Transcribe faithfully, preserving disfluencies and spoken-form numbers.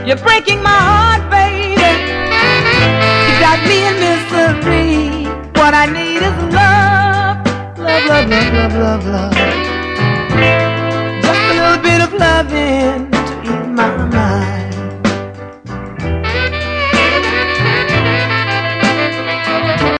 You're breaking my heart, baby. You got me in misery. What I need is love, love, love, love, love, love, love.